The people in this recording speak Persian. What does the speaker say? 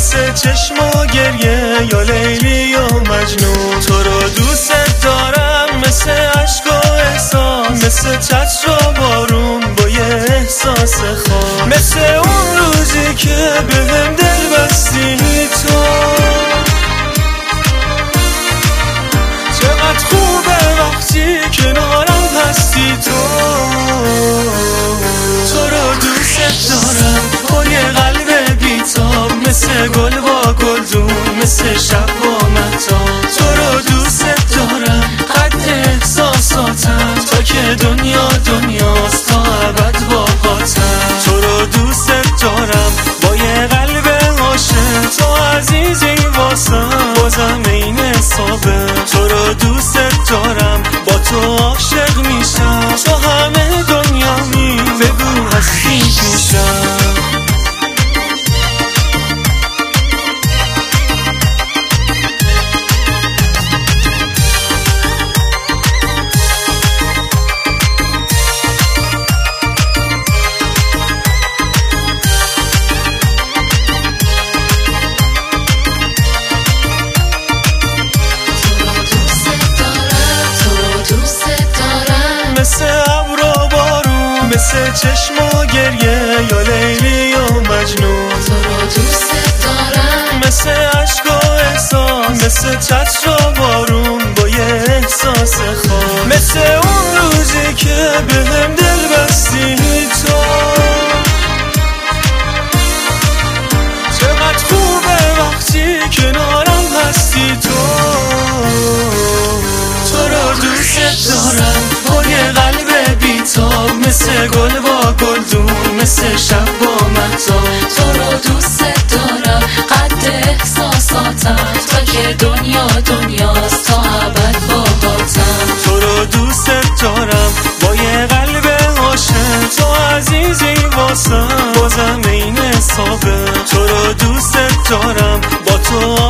مثل چشم و گریه یا لیلی یا مجنون. تو رو دوست دارم مثل عشق و احساس، مثل چتر و بارون با یه احساس خاص، مثل اون روزی که بهم دل بستی تو. چقدر خوبه وقتی کنارم هستی تو. تو رو دوست دارم با یه قلب بیتاب، مثل گل با گلدون، مثل شب با مهتاب. تو رو دوست دارم قد احساساتم، تا که دنیا دنیاست تا ابد باهاتم. تو رو دوست دارم با یه قلب عاشق، تو عزیزی واسم بازم این حسابه. تو رو دوست دارم با تو عاشق میشم، تو همه دنیامی بگو هستی میشم. مثل ابر و بارون، مثل چشم و گریه یا لیلی یا مجنون. تو رو دوست دارم مثل عشق و احساس، مثل چتر و بارون با یه احساس خاص، مثل اون روزی که بهم دل بستی تو. چقدر خوبه وقتی کنارم هستی تو. تو رو دوست دارم با یه قلب بیتاب، مثل گل با گلدون، مثل شب با مهتاب. تو رو دوست دارم قد احساساتم، تا که دنیا دنیاست تا ابد باهاتم. تو رو دوست دارم با یه قلب عاشق، تو عزیزی واسم بازم این حسابه. تو رو دوست دارم با تو